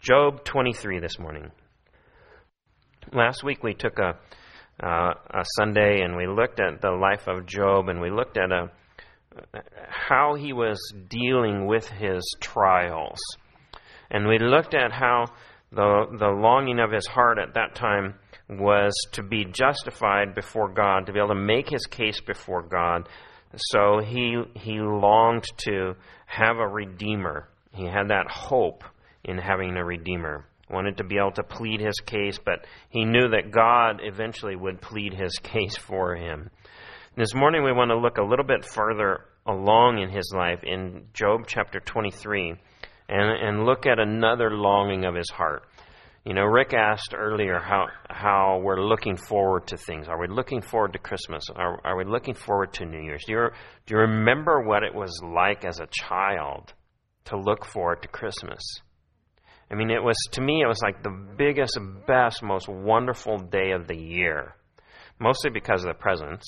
Job 23 this morning. Last week we took a Sunday and we looked at the life of Job, and we looked at how he was dealing with his trials. And we looked at how the longing of his heart at that time was to be justified before God, to be able to make his case before God. So he longed to have a redeemer. He had that hope in having a redeemer. Wanted to be able to plead his case, but he knew that God eventually would plead his case for him. This morning we want to look a little bit further along in his life in Job chapter 23 and look at another longing of his heart. You know, Rick asked earlier how we're looking forward to things. Are we looking forward to Christmas? Are we looking forward to New Year's? Do you remember what it was like as a child to look forward to Christmas? I mean, to me, it was like the biggest, best, most wonderful day of the year. Mostly because of the presents.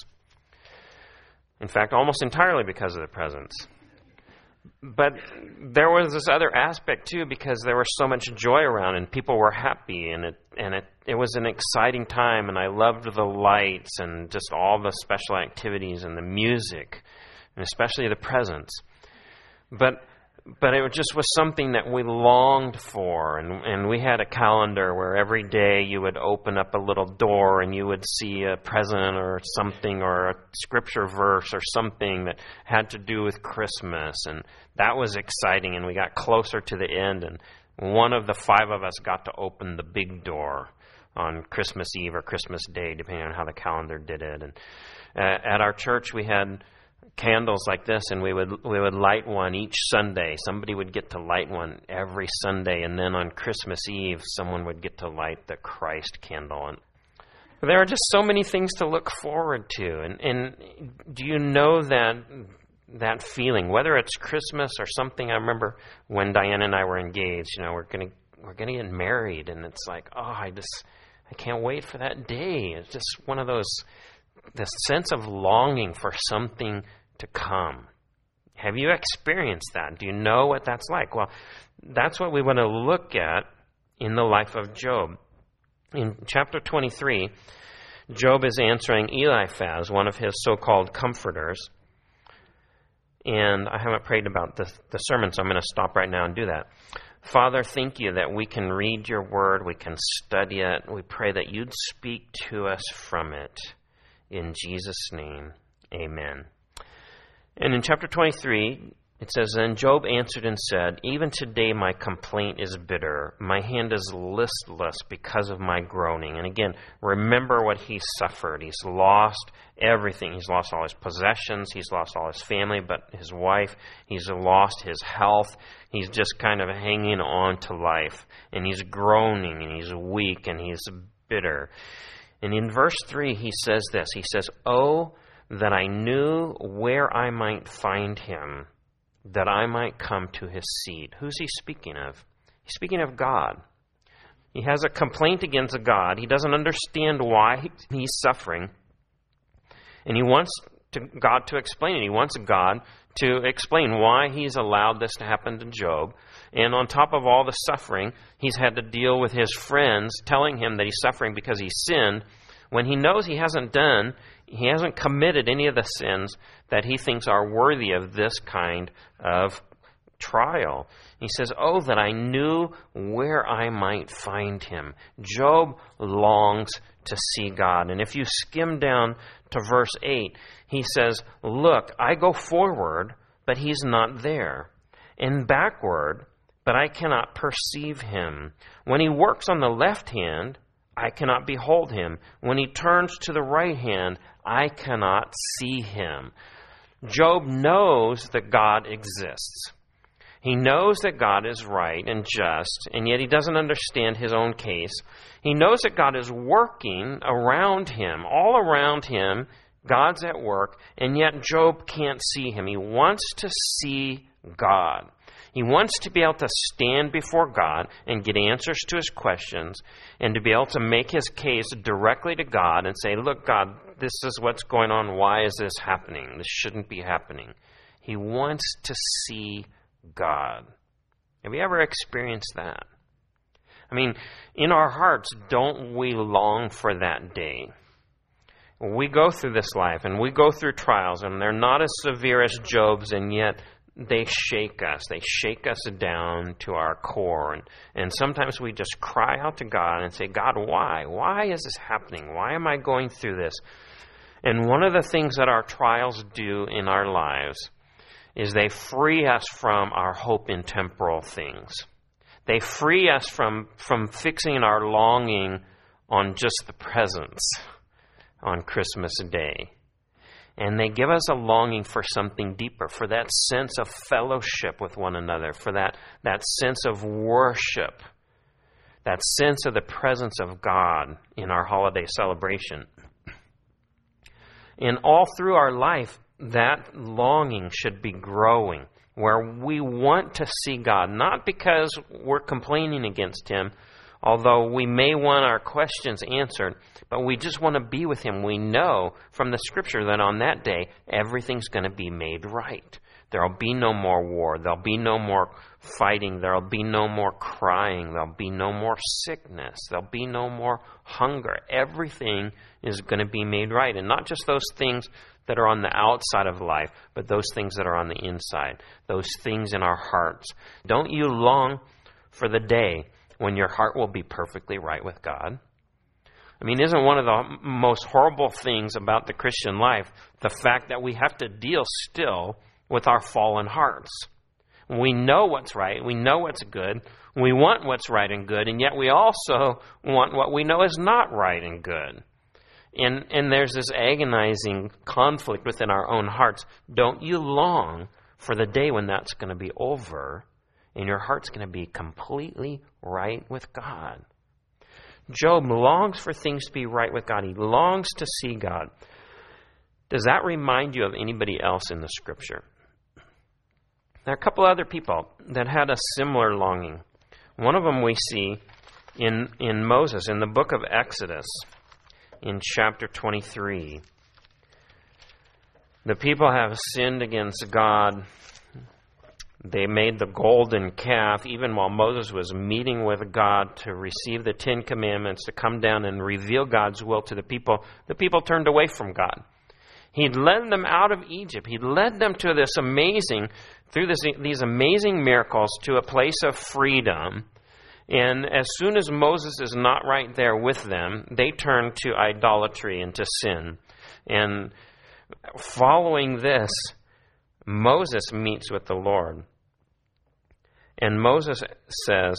In fact, almost entirely because of the presents. But there was this other aspect, too, because there was so much joy around, and people were happy, and it was an exciting time, and I loved the lights, and just all the special activities, and the music, and especially the presents. But it just was something that we longed for, and we had a calendar where every day you would open up a little door and you would see a present or something or a scripture verse or something that had to do with Christmas, and that was exciting, and we got closer to the end, and one of the 5 of us got to open the big door on Christmas Eve or Christmas Day, depending on how the calendar did it. And at our church we had candles like this, and we would light one each Sunday. Somebody would get to light one every Sunday, and then on Christmas Eve, someone would get to light the Christ candle. And there are just so many things to look forward to. And do you know that feeling, whether it's Christmas or something? I remember when Diane and I were engaged. You know, we're gonna get married, and it's like, I can't wait for that day. It's just one of those. This sense of longing for something to come. Have you experienced that? Do you know what that's like? Well, that's what we want to look at in the life of Job. In chapter 23, Job is answering Eliphaz, one of his so-called comforters. And I haven't prayed about the sermon, so I'm going to stop right now and do that. Father, thank you that we can read your word, we can study it. We pray that you'd speak to us from it. In Jesus' name, amen. And in chapter 23, it says, Then Job answered and said, Even today my complaint is bitter. My hand is listless because of my groaning. And again, remember what he suffered. He's lost everything. He's lost all his possessions. He's lost all his family, but his wife. He's lost his health. He's just kind of hanging on to life. And he's groaning, and he's weak, and he's bitter. And in verse 3, he says this. He says, Oh, that I knew where I might find him, that I might come to his seat. Who's he speaking of? He's speaking of God. He has a complaint against God. He doesn't understand why he's suffering. And he wants God to explain it. He wants God to explain why he's allowed this to happen to Job. And on top of all the suffering, he's had to deal with his friends telling him that he's suffering because he sinned, when he knows he hasn't committed any of the sins that he thinks are worthy of this kind of trial. He says, Oh, that I knew where I might find him. Job longs to see God. And if you skim down to verse 8, he says, Look, I go forward, but he's not there, and backward, but I cannot perceive him. When he works on the left hand, I cannot behold him. When he turns to the right hand, I cannot see him. Job knows that God exists. He knows that God is right and just, and yet he doesn't understand his own case. He knows that God is working around him, all around him. God's at work, and yet Job can't see him. He wants to see God. He wants to be able to stand before God and get answers to his questions, and to be able to make his case directly to God and say, Look, God, this is what's going on. Why is this happening? This shouldn't be happening. He wants to see God. Have you ever experienced that? I mean, in our hearts, don't we long for that day? We go through this life and we go through trials, and they're not as severe as Job's, and yet they shake us. They shake us down to our core. And sometimes we just cry out to God and say, God, why? Why is this happening? Why am I going through this? And one of the things that our trials do in our lives is they free us from our hope in temporal things. They free us from fixing our longing on just the presents on Christmas Day. And they give us a longing for something deeper, for that sense of fellowship with one another, for that sense of worship, that sense of the presence of God in our holiday celebration. And all through our life, that longing should be growing, where we want to see God, not because we're complaining against Him, although we may want our questions answered, but we just want to be with Him. We know from the Scripture that on that day, everything's going to be made right. There'll be no more war. There'll be no more fighting. There'll be no more crying. There'll be no more sickness. There'll be no more hunger. Everything is going to be made right. And not just those things that are on the outside of life, but those things that are on the inside, those things in our hearts. Don't you long for the day when your heart will be perfectly right with God? I mean, isn't one of the most horrible things about the Christian life the fact that we have to deal still with our fallen hearts? We know what's right. We know what's good. We want what's right and good, and yet we also want what we know is not right and good. And there's this agonizing conflict within our own hearts. Don't you long for the day when that's going to be over and your heart's going to be completely right with God? Job longs for things to be right with God. He longs to see God. Does that remind you of anybody else in the Scripture? There are a couple other people that had a similar longing. One of them we see in Moses, in the book of Exodus, in chapter 23. The people have sinned against God. They made the golden calf, even while Moses was meeting with God to receive the 10 Commandments, to come down and reveal God's will to the people. The people turned away from God. He'd led them out of Egypt. He'd led them to these amazing miracles, to a place of freedom. And as soon as Moses is not right there with them, they turn to idolatry and to sin. And following this, Moses meets with the Lord. And Moses says,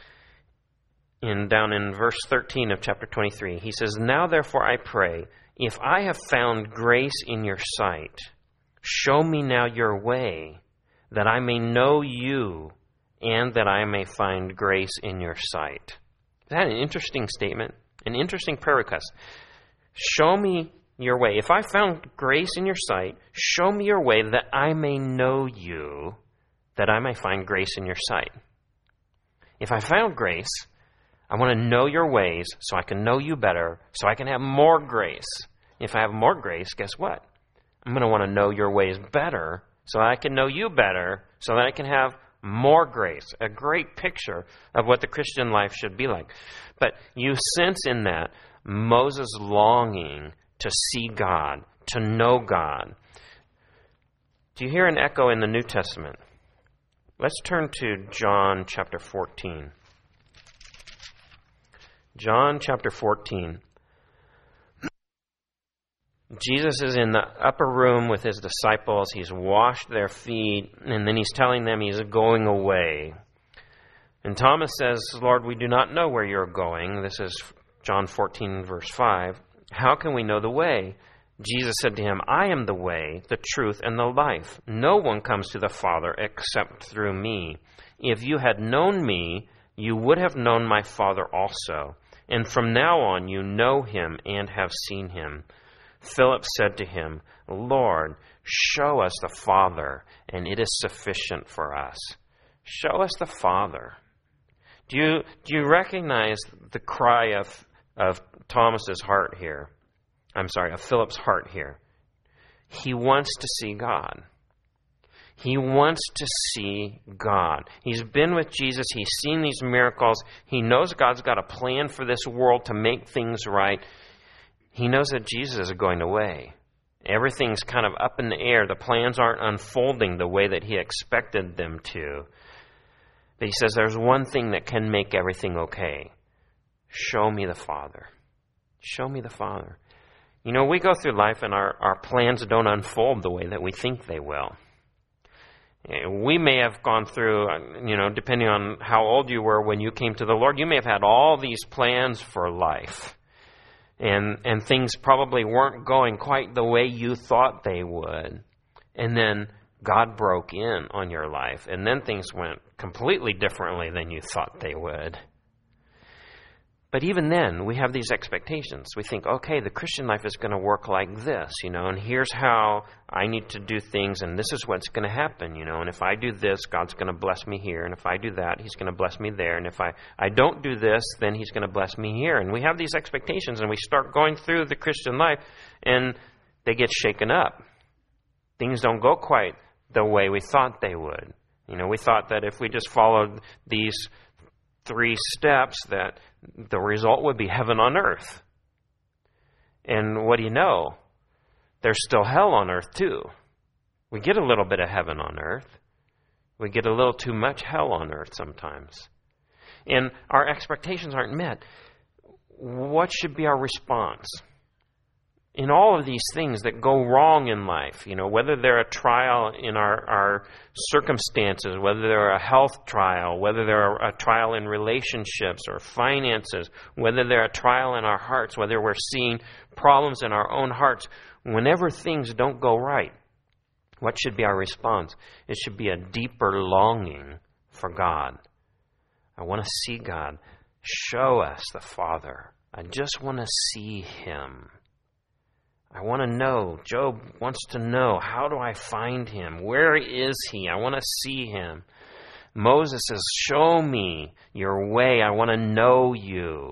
down in verse 13 of chapter 23, he says, "Now therefore I pray, if I have found grace in your sight, show me now your way, that I may know you, and that I may find grace in your sight." Is that an interesting statement? An interesting prayer request. Show me your way. If I found grace in your sight, show me your way that I may know you, that I may find grace in your sight. If I found grace, I want to know your ways so I can know you better, so I can have more grace. If I have more grace, guess what? I'm going to want to know your ways better so I can know you better, so that I can have more grace. A great picture of what the Christian life should be like. But you sense in that Moses' longing to see God, to know God. Do you hear an echo in the New Testament? Let's turn to John chapter 14. John chapter 14. Jesus is in the upper room with his disciples. He's washed their feet, and then he's telling them he's going away. And Thomas says, "Lord, we do not know where you're going." This is John 14, verse 5. "How can we know the way?" Jesus said to him, "I am the way, the truth, and the life. No one comes to the Father except through me. If you had known me, you would have known my Father also. And from now on you know him and have seen him." Philip said to him, "Lord, show us the Father, and it is sufficient for us." Show us the Father. Do you recognize the cry of Thomas's heart here? I'm sorry, of Philip's heart here. He wants to see God. He wants to see God. He's been with Jesus. He's seen these miracles. He knows God's got a plan for this world to make things right. He knows that Jesus is going away. Everything's kind of up in the air. The plans aren't unfolding the way that he expected them to. But he says, there's one thing that can make everything okay. Show me the Father. Show me the Father. You know, we go through life and our plans don't unfold the way that we think they will. We may have gone through, depending on how old you were when you came to the Lord, you may have had all these plans for life. And things probably weren't going quite the way you thought they would. And then God broke in on your life. And then things went completely differently than you thought they would. But even then, we have these expectations. We think, okay, the Christian life is going to work like this, and here's how I need to do things, and this is what's going to happen, and if I do this, God's going to bless me here, and if I do that, He's going to bless me there, and if I don't do this, then He's going to bless me here. And we have these expectations, and we start going through the Christian life, and they get shaken up. Things don't go quite the way we thought they would. We thought that if we just followed these 3 steps that the result would be heaven on earth. And what do you know? There's still hell on earth too. We get a little bit of heaven on earth. We get a little too much hell on earth sometimes. And our expectations aren't met. What should be our response? In all of these things that go wrong in life, whether they're a trial in our circumstances, whether they're a health trial, whether they're a trial in relationships or finances, whether they're a trial in our hearts, whether we're seeing problems in our own hearts, whenever things don't go right, what should be our response? It should be a deeper longing for God. I want to see God. Show us the Father. I just want to see Him. I want to know. Job wants to know, how do I find Him? Where is He? I want to see Him. Moses says, show me your way. I want to know you.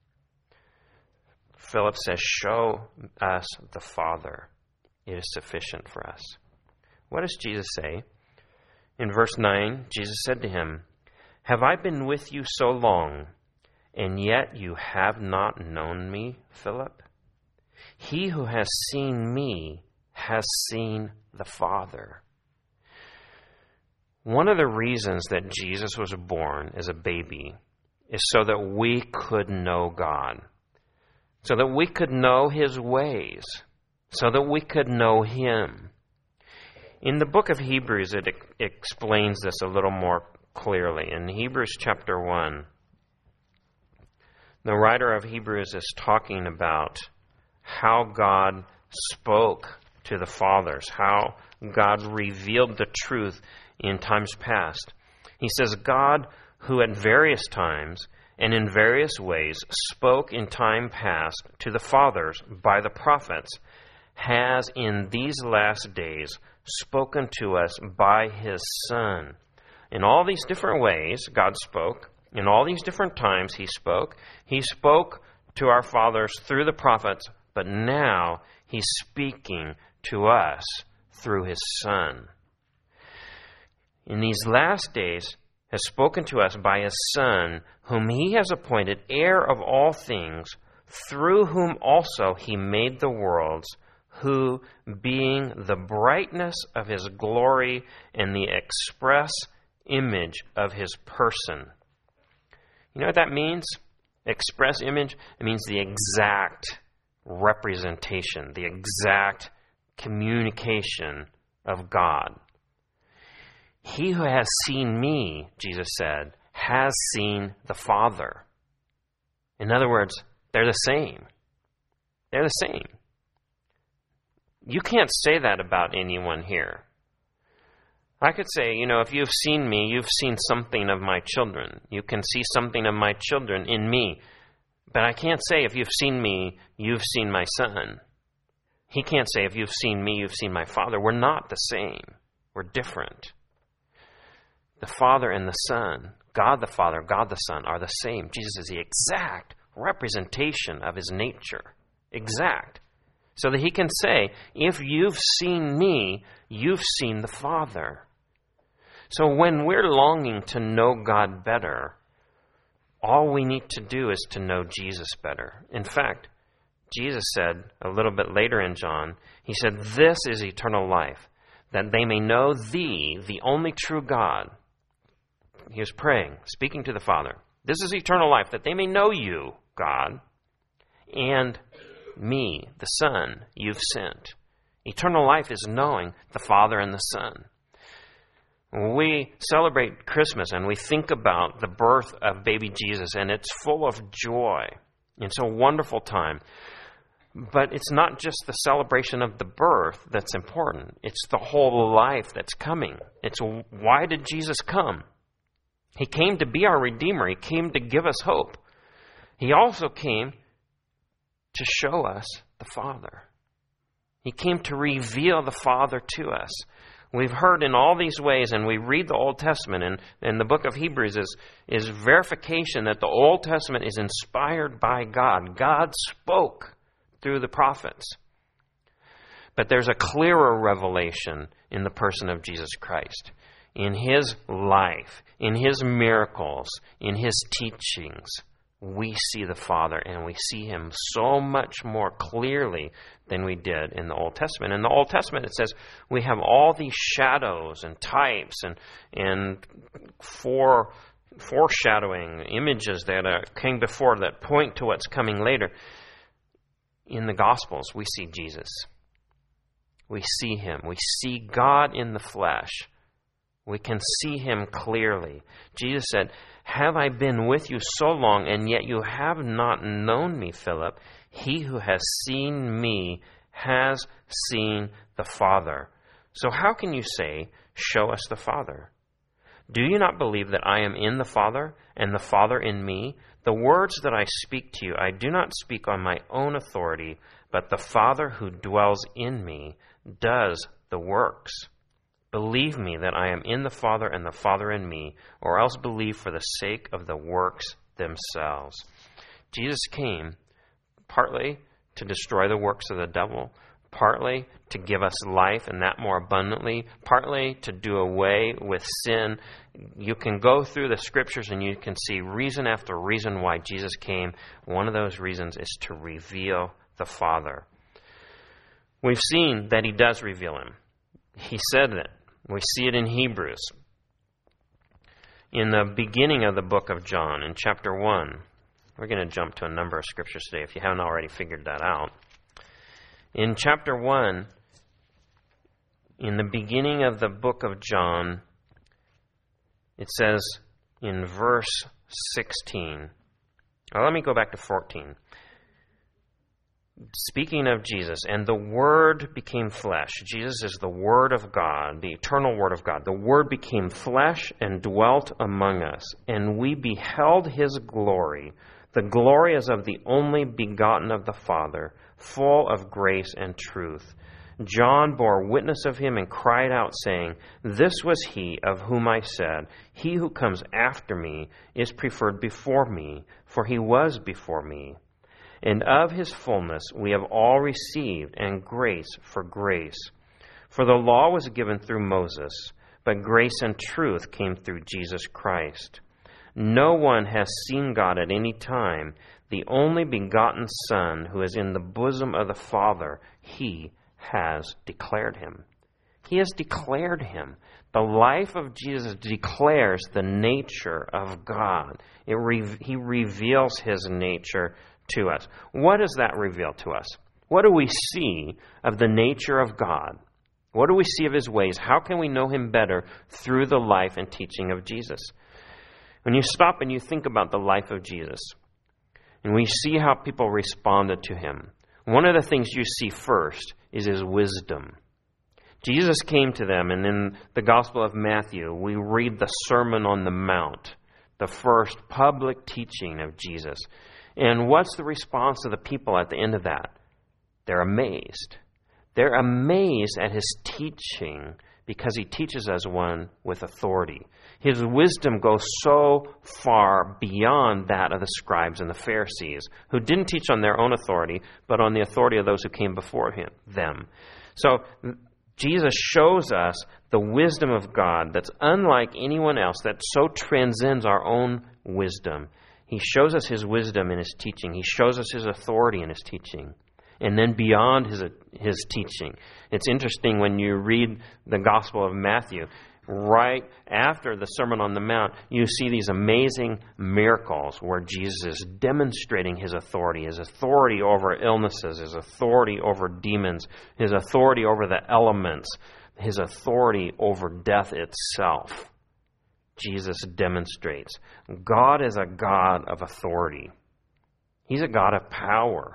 Philip says, show us the Father. It is sufficient for us. What does Jesus say? In verse 9, Jesus said to him, have I been with you so long, and yet you have not known me, Philip? He who has seen me has seen the Father. One of the reasons that Jesus was born as a baby is so that we could know God, so that we could know His ways, so that we could know Him. In the book of Hebrews, it explains this a little more clearly. In Hebrews chapter 1, the writer of Hebrews is talking about how God spoke to the fathers, how God revealed the truth in times past. He says, God, who at various times and in various ways spoke in time past to the fathers by the prophets, has in these last days spoken to us by His Son. In all these different ways, God spoke. In all these different times He spoke. He spoke to our fathers through the prophets, but now He's speaking to us through His Son. In these last days has spoken to us by His Son, whom He has appointed heir of all things, through whom also He made the worlds, who, being the brightness of His glory and the express image of His person. You know what that means? Express image? It means the exact representation, the exact communication of God. He who has seen me, Jesus said, has seen the Father. In other words, they're the same. They're the same. You can't say that about anyone here. I could say, if you've seen me, you've seen something of my children. You can see something of my children in me. But I can't say, if you've seen me, you've seen my Son. He can't say, if you've seen me, you've seen my Father. We're not the same. We're different. The Father and the Son, God the Father, God the Son, are the same. Jesus is the exact representation of His nature. Exact. So that He can say, if you've seen me, you've seen the Father. So when we're longing to know God better, all we need to do is to know Jesus better. In fact, Jesus said a little bit later in John, he said, "This is eternal life, that they may know thee, the only true God." He was praying, speaking to the Father. "This is eternal life, that they may know you, God, and me, the Son, you've sent." Eternal life is knowing the Father and the Son. When we celebrate Christmas and we think about the birth of baby Jesus, and it's full of joy. It's a wonderful time. But it's not just the celebration of the birth that's important. It's the whole life that's coming. It's why did Jesus come? He came to be our Redeemer. He came to give us hope. He also came to show us the Father. He came to reveal the Father to us. We've heard in all these ways, and we read the Old Testament, and the book of Hebrews is verification that the Old Testament is inspired by God. God spoke through the prophets. But there's a clearer revelation in the person of Jesus Christ. In His life, in His miracles, in His teachings, we see the Father, and we see Him so much more clearly than we did in the Old Testament. In the Old Testament, it says we have all these shadows and types and foreshadowing images that came before that point to what's coming later. In the Gospels, we see Jesus. We see Him. We see God in the flesh. We can see Him clearly. Jesus said, "Have I been with you so long, and yet you have not known me, Philip? He who has seen me has seen the Father. So how can you say, 'Show us the Father'? Do you not believe that I am in the Father, and the Father in me? The words that I speak to you, I do not speak on my own authority, but the Father who dwells in me does the works. Believe me that I am in the Father and the Father in me, or else believe for the sake of the works themselves." Jesus came partly to destroy the works of the devil, partly to give us life and that more abundantly, partly to do away with sin. You can go through the Scriptures and you can see reason after reason why Jesus came. One of those reasons is to reveal the Father. We've seen that He does reveal Him. He said that. We see it in Hebrews. In the beginning of the book of John, in chapter 1, we're going to jump to a number of scriptures today if you haven't already figured that out. In chapter 1, in the beginning of the book of John, it says in verse 16, let me go back to 14. Speaking of Jesus, "And the Word became flesh." Jesus is the Word of God, the eternal Word of God. "The Word became flesh and dwelt among us, and we beheld His glory. The glory as of the only begotten of the Father, full of grace and truth. John bore witness of Him and cried out, saying, 'This was He of whom I said, He who comes after me is preferred before me, for He was before me.' And of His fullness we have all received, and grace for grace. For the law was given through Moses, but grace and truth came through Jesus Christ. No one has seen God at any time. The only begotten Son, who is in the bosom of the Father, He has declared Him." He has declared Him. The life of Jesus declares the nature of God. He reveals His nature to us. What does that reveal to us? What do we see of the nature of God? What do we see of His ways? How can we know Him better through the life and teaching of Jesus? When you stop and you think about the life of Jesus, and we see how people responded to Him, one of the things you see first is His wisdom. Jesus came to them, and in the Gospel of Matthew, we read the Sermon on the Mount, the first public teaching of Jesus. And what's the response of the people at the end of that? They're amazed. They're amazed at His teaching because He teaches as one with authority. His wisdom goes so far beyond that of the scribes and the Pharisees, who didn't teach on their own authority, but on the authority of those who came before them. So Jesus shows us the wisdom of God that's unlike anyone else, that so transcends our own wisdom. He shows us His wisdom in His teaching. He shows us His authority in His teaching. And then beyond His teaching. It's interesting when you read the Gospel of Matthew, right after the Sermon on the Mount, you see these amazing miracles where Jesus is demonstrating His authority over illnesses, His authority over demons, His authority over the elements, His authority over death itself. Jesus demonstrates God is a God of authority. He's a God of power.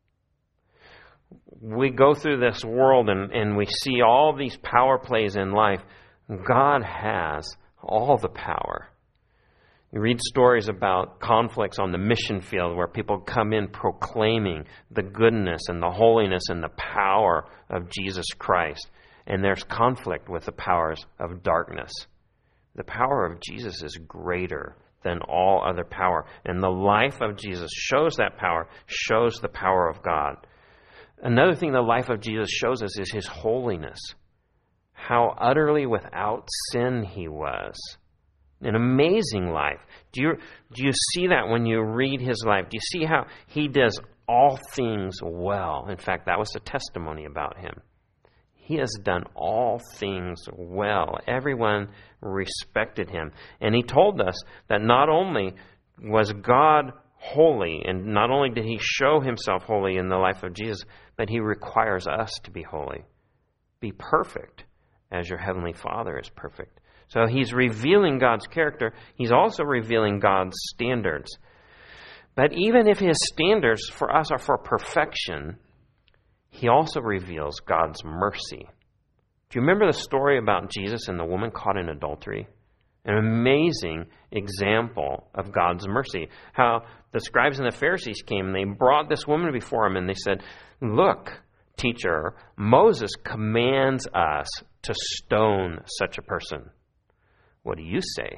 We go through this world and we see all these power plays in life. God has all the power. You read stories about conflicts on the mission field where people come in proclaiming the goodness and the holiness and the power of Jesus Christ. And there's conflict with the powers of darkness. The power of Jesus is greater than all other power. And the life of Jesus shows that power, shows the power of God. Another thing the life of Jesus shows us is His holiness. How utterly without sin He was. An amazing life. Do you see that when you read His life? Do you see how He does all things well? In fact, that was the testimony about Him. He has done all things well. Everyone respected Him. And He told us that not only was God holy, and not only did He show Himself holy in the life of Jesus, but He requires us to be holy. Be perfect as your Heavenly Father is perfect. So He's revealing God's character. He's also revealing God's standards. But even if His standards for us are for perfection, He also reveals God's mercy. Do you remember the story about Jesus and the woman caught in adultery? An amazing example of God's mercy. How the scribes and the Pharisees came and they brought this woman before Him and they said, "Look, teacher, Moses commands us to stone such a person. What do you say?"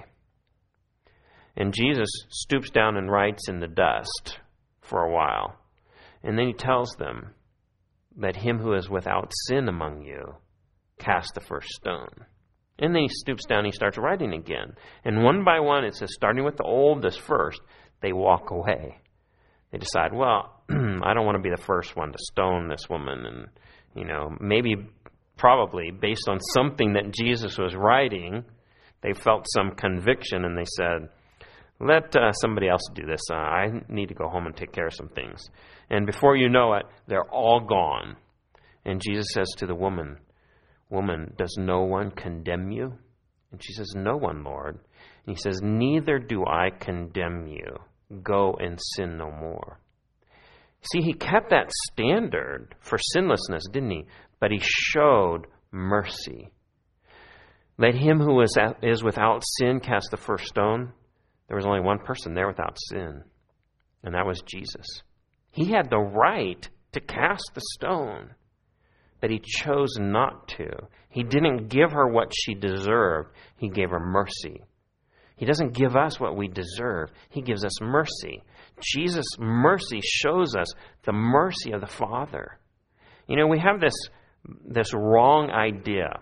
And Jesus stoops down and writes in the dust for a while. And then He tells them, "Let him who is without sin among you cast the first stone." And then He stoops down and He starts writing again. And one by one, it says, starting with the oldest first, they walk away. They decide, well, I don't want to be the first one to stone this woman. And, maybe, probably, based on something that Jesus was writing, they felt some conviction and they said, let somebody else do this. I need to go home and take care of some things. And before you know it, they're all gone. And Jesus says to the woman, "Woman, does no one condemn you?" And she says, "No one, Lord." And He says, "Neither do I condemn you. Go and sin no more." See, He kept that standard for sinlessness, didn't He? But He showed mercy. Let him who is without sin cast the first stone. There was only one person there without sin, and that was Jesus. He had the right to cast the stone, but He chose not to. He didn't give her what she deserved. He gave her mercy. He doesn't give us what we deserve. He gives us mercy. Jesus' mercy shows us the mercy of the Father. We have this wrong idea.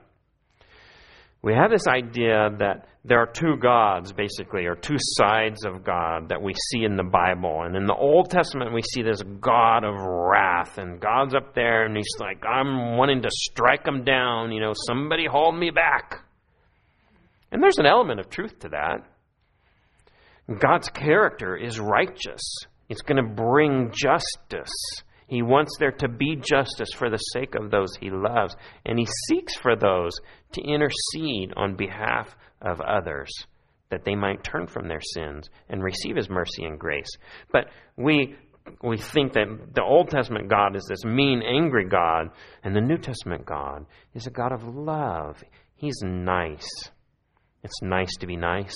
We have this idea that there are two gods, basically, or two sides of God that we see in the Bible. And in the Old Testament, we see this God of wrath. And God's up there, and He's like, I'm wanting to strike them down. Somebody hold me back. And there's an element of truth to that. God's character is righteous. It's going to bring justice. He wants there to be justice for the sake of those He loves. And He seeks for those to intercede on behalf of others, that they might turn from their sins and receive His mercy and grace. But we think that the Old Testament God is this mean, angry God, and the New Testament God is a God of love. He's nice. It's nice to be nice.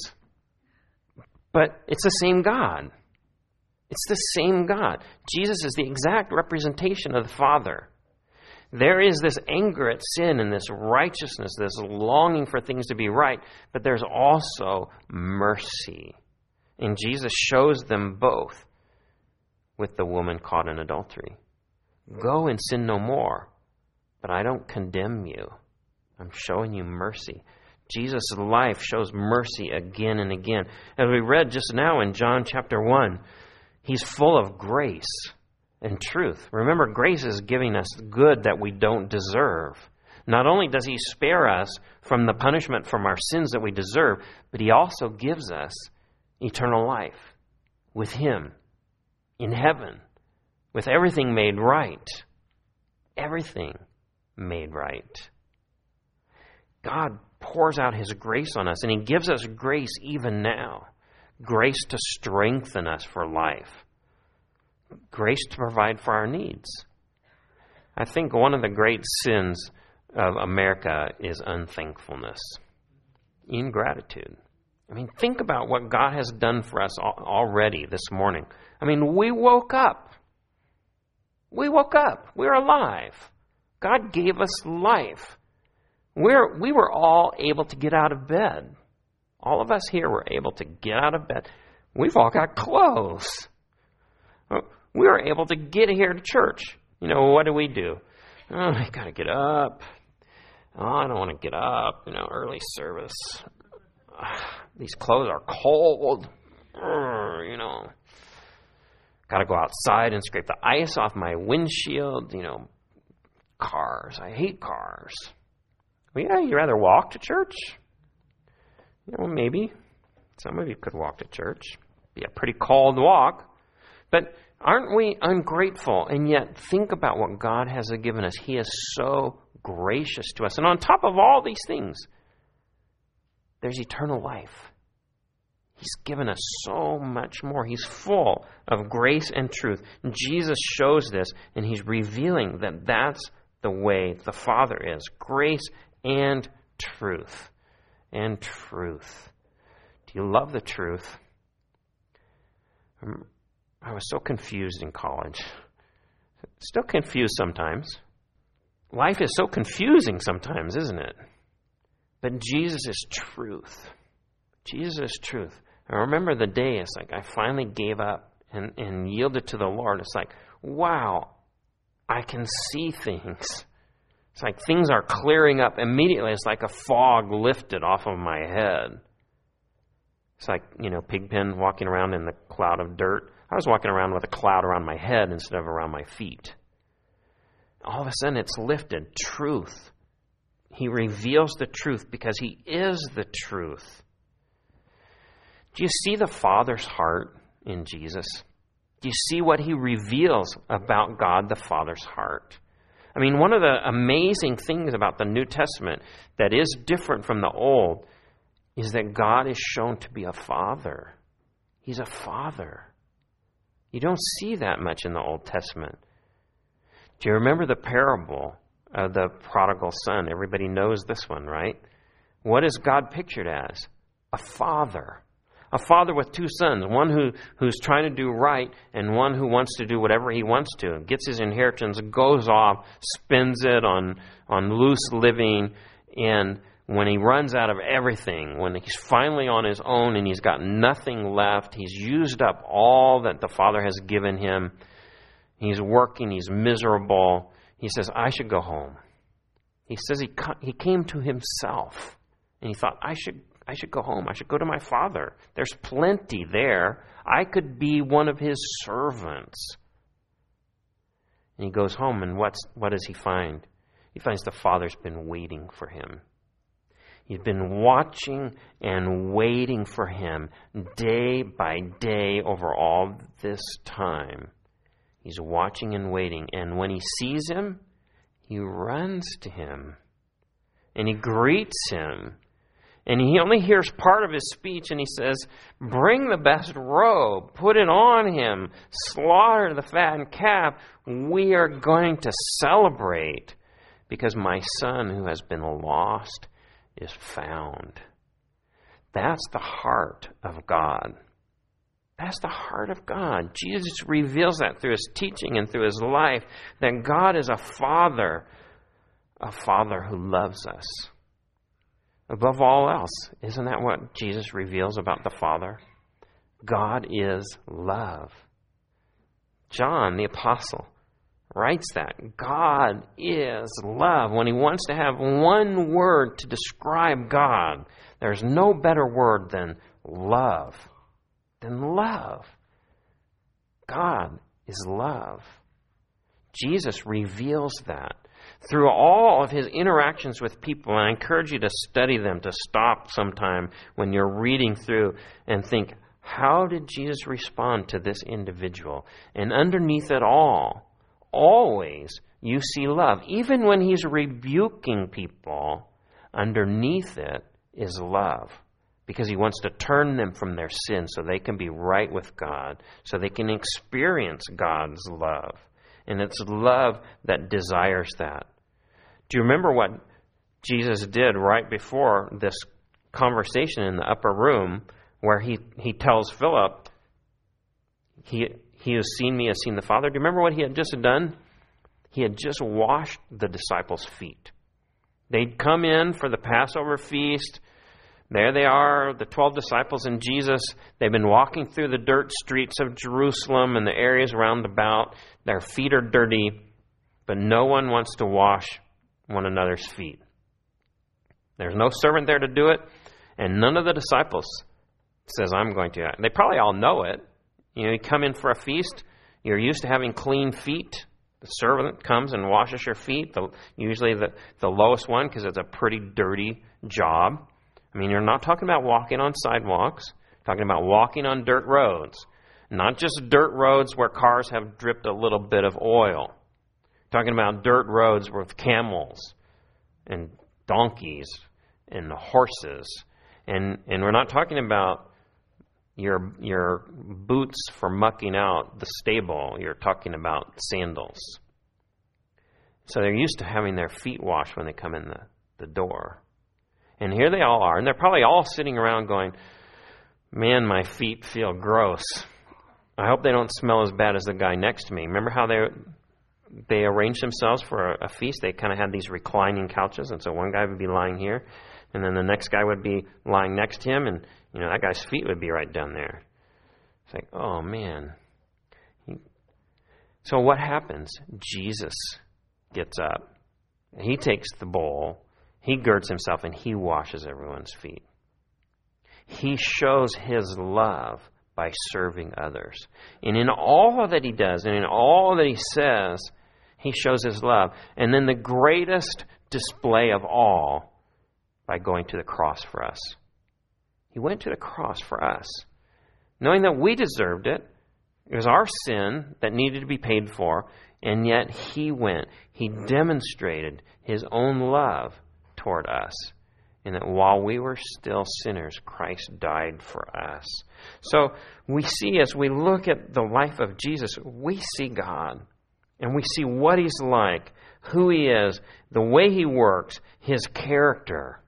But it's the same God. It's the same God. Jesus is the exact representation of the Father. There is this anger at sin and this righteousness, this longing for things to be right, but there's also mercy. And Jesus shows them both with the woman caught in adultery. Go and sin no more, but I don't condemn you. I'm showing you mercy. Jesus' life shows mercy again and again. As we read just now in John chapter 1, he's full of grace and truth. Remember, grace is giving us good that we don't deserve. Not only does he spare us from the punishment from our sins that we deserve, but he also gives us eternal life with him in heaven, with everything made right. Everything made right. God pours out his grace on us, and he gives us grace even now. Grace to strengthen us for life. Grace to provide for our needs. I think one of the great sins of America is unthankfulness, ingratitude. I mean, think about what God has done for us already this morning. I mean, we woke up. We woke up. We're alive. God gave us life. We were all able to get out of bed. All of us here were able to get out of bed. We've all got clothes. We were able to get here to church. You know, what do? Oh, I got to get up. Oh, I don't want to get up. Early service. These clothes are cold. Got to go outside and scrape the ice off my windshield. Cars. I hate cars. Well, yeah, you'd rather walk to church? Maybe. Some of you could walk to church. Be a pretty cold walk. But aren't we ungrateful? And yet, think about what God has given us. He is so gracious to us. And on top of all these things, there's eternal life. He's given us so much more. He's full of grace and truth. And Jesus shows this, and he's revealing that that's the way the Father is. Grace and truth. And truth. Do you love the truth? I was so confused in college. Still confused sometimes. Life is so confusing sometimes, isn't it? But Jesus is truth. Jesus is truth. I remember the day, it's like I finally gave up and yielded to the Lord. It's like, wow, I can see things. It's like things are clearing up immediately. It's like a fog lifted off of my head. It's like, Pigpen walking around in the cloud of dirt. I was walking around with a cloud around my head instead of around my feet. All of a sudden, it's lifted. Truth. He reveals the truth because he is the truth. Do you see the Father's heart in Jesus? Do you see what he reveals about God the Father's heart? I mean, one of the amazing things about the New Testament that is different from the Old is that God is shown to be a father. He's a father. You don't see that much in the Old Testament. Do you remember the parable of the prodigal son? Everybody knows this one, right? What is God pictured as? A father. A father with two sons, one who's trying to do right and one who wants to do whatever he wants to. Gets his inheritance, goes off, spends it on loose living, and when he runs out of everything, when he's finally on his own and he's got nothing left, he's used up all that the Father has given him, he's working, he's miserable, he says, I should go home. He says he came to himself, and he thought, I should go home. I should go to my Father. There's plenty there. I could be one of his servants. And he goes home, and what does he find? He finds the Father's been waiting for him. He's been watching and waiting for him day by day over all this time. He's watching and waiting. And when he sees him, he runs to him. And he greets him. And he only hears part of his speech, and he says, bring the best robe, put it on him, slaughter the fattened calf. We are going to celebrate because my son who has been lost is found. That's the heart of God. That's the heart of God. Jesus reveals that through his teaching and through his life, that God is a father who loves us. Above all else, isn't that what Jesus reveals about the Father? God is love. John, the apostle, writes that. God is love. When he wants to have one word to describe God, there's no better word than love. God is love. Jesus reveals that through all of his interactions with people. And I encourage you to study them, to stop sometime when you're reading through and think, how did Jesus respond to this individual? And underneath it all, always you see love. Even when he's rebuking people, underneath it is love. Because he wants to turn them from their sin so they can be right with God, so they can experience God's love. And it's love that desires that. Do you remember what Jesus did right before this conversation in the upper room where he tells Philip, he has seen me, has seen the Father? Do you remember what he had just done? He had just washed the disciples' feet. They'd come in for the Passover feast. There they are, the 12 disciples and Jesus. They've been walking through the dirt streets of Jerusalem and the areas round about. Their feet are dirty, but no one wants to wash one another's feet. There's no servant there to do it, and none of the disciples says, I'm going to. They probably all know it. You come in for a feast, you're used to having clean feet. The servant comes and washes your feet, usually the lowest one, because it's a pretty dirty job. I mean, you're not talking about walking on sidewalks. You're talking about walking on dirt roads. Not just dirt roads where cars have dripped a little bit of oil. You're talking about dirt roads with camels and donkeys and horses. And we're not talking about your boots for mucking out the stable. You're talking about sandals. So they're used to having their feet washed when they come in the door. And here they all are, and they're probably all sitting around going, man, my feet feel gross. I hope they don't smell as bad as the guy next to me. Remember how they arranged themselves for a feast? They kind of had these reclining couches, and so one guy would be lying here, and then the next guy would be lying next to him, and that guy's feet would be right down there. It's like, oh man. So what happens? Jesus gets up. He takes the bowl. He girds himself and he washes everyone's feet. He shows his love by serving others. And in all that he does and in all that he says, he shows his love. And then the greatest display of all, by going to the cross for us. He went to the cross for us, knowing that we deserved it. It was our sin that needed to be paid for, and yet he went. He demonstrated his own love toward us, and that while we were still sinners, Christ died for us. So we see, as we look at the life of Jesus, we see God, and we see what he's like, who he is, the way he works, his character.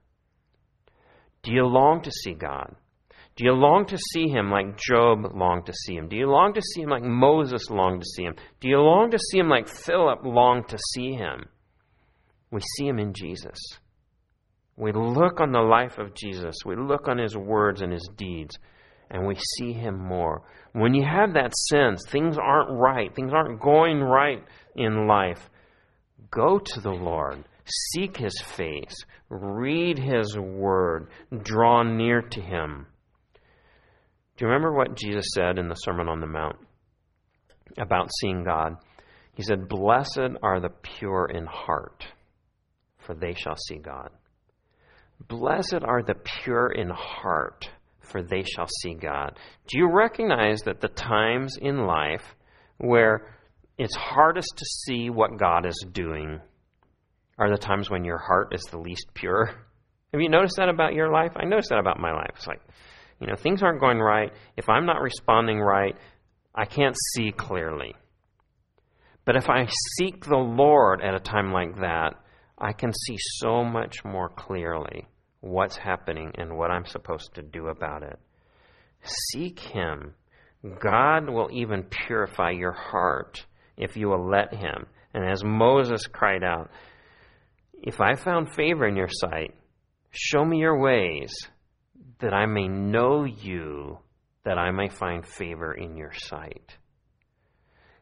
Do you long to see God? Do you long to see him like Job longed to see him? Do you long to see him like Moses longed to see him? Do you long to see him like Philip longed to see him? We see him in Jesus. We look on the life of Jesus. We look on his words and his deeds, and we see him more. When you have that sense, things aren't right, things aren't going right in life, go to the Lord. Seek his face. Read his word. Draw near to him. Do you remember what Jesus said in the Sermon on the Mount about seeing God? He said, "Blessed are the pure in heart, for they shall see God." Blessed are the pure in heart, for they shall see God. Do you recognize that the times in life where it's hardest to see what God is doing are the times when your heart is the least pure? Have you noticed that about your life? I noticed that about my life. It's like, things aren't going right. If I'm not responding right, I can't see clearly. But if I seek the Lord at a time like that, I can see so much more clearly what's happening and what I'm supposed to do about it. Seek him. God will even purify your heart if you will let him. And as Moses cried out, "If I found favor in your sight, show me your ways, that I may know you, that I may find favor in your sight."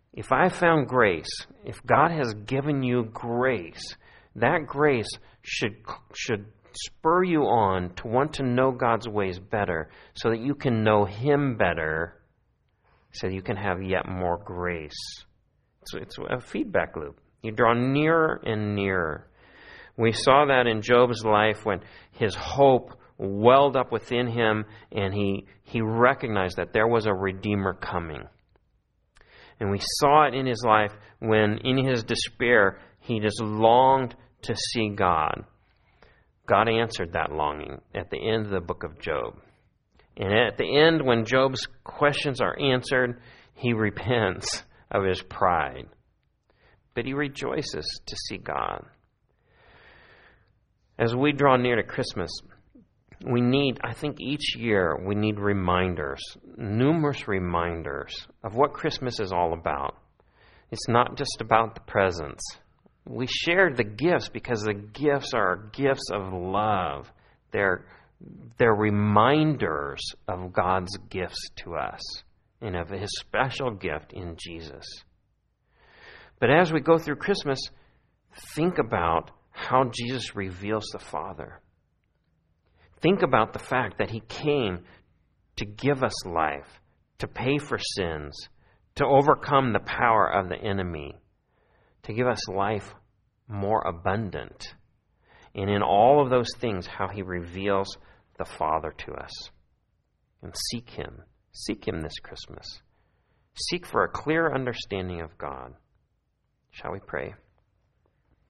If I found grace, if God has given you grace, that grace should spur you on to want to know God's ways better so that you can know Him better, so that you can have yet more grace. It's a feedback loop. You draw nearer and nearer. We saw that in Job's life when his hope welled up within him and he recognized that there was a Redeemer coming. And we saw it in his life when, in his despair, he just longed to see God. God answered that longing at the end of the book of Job. And at the end, when Job's questions are answered, he repents of his pride. But he rejoices to see God. As we draw near to Christmas, we need, I think each year, we need reminders, numerous reminders of what Christmas is all about. It's not just about the presents. We share the gifts because the gifts are gifts of love. They're reminders of God's gifts to us and of His special gift in Jesus. But as we go through Christmas, think about how Jesus reveals the Father. Think about the fact that He came to give us life, to pay for sins, to overcome the power of the enemy, to give us life more abundant. And in all of those things, how He reveals the Father to us. And seek Him. Seek Him this Christmas. Seek for a clear understanding of God. Shall we pray?